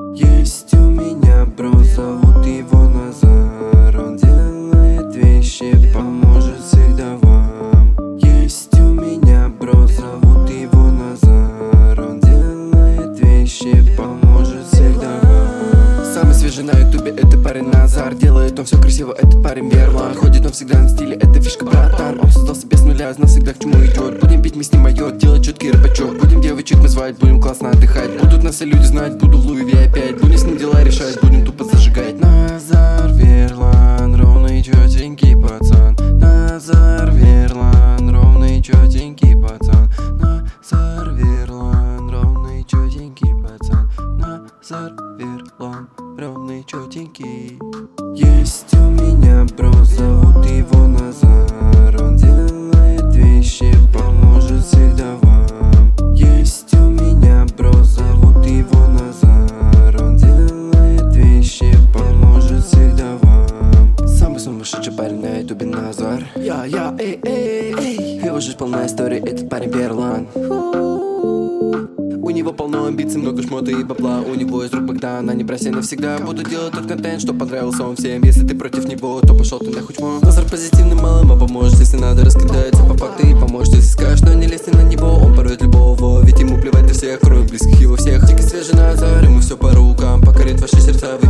Есть у меня бро, зовут его Назар. Он делает вещи, поможет всегда вам. Есть у меня бро, зовут его Назар. Он делает вещи, поможет всегда вам. Самый свежий на ютубе это парень Назар. Делает он все красиво, этот парень Верлан. Ходит он всегда на стиле, это фишка, братан. Он создал себе с нуля, знал всегда к чему идет. Будем пить, мы с ним майот, делать четкий рэпачок. Будем девочек мы звать, будем классно отдыхать. Будут нас все люди знать, буду в Луи Ви опять. Будем с ним дела решать, будем тупо зажигать. Назар Верлан, ровный чётенький пацан. Назар Верлан, ровный чётенький пацан. Назар Верлан, ровный чётенький пацан. Назар Верлан, ровный чётенький. Есть у меня бро, зовут его Назар. Он делает вещи, поможет всегда вам. Есть у меня бро, зовут его Назар. Он делает вещи, поможет всегда вам. Самый сумасшедший парень на ютубе Назар. Эй. Его жизнь полная история, этот парень Верлан. У него полно амбиций, много шмота и бабла. У него из рук Богдана, не проси навсегда. Буду делать тот контент, что понравился он всем. Если ты против него, то пошел ты нахуй чмо. Назар позитивным малым, а поможет, если надо. Раскидается по факту и поможет, если скажешь, но не лезь на него. Он порвет любого, ведь ему плевать на всех, кроме близких его всех. Тики свежий Назар, ему все по рукам, покорит ваши сердца.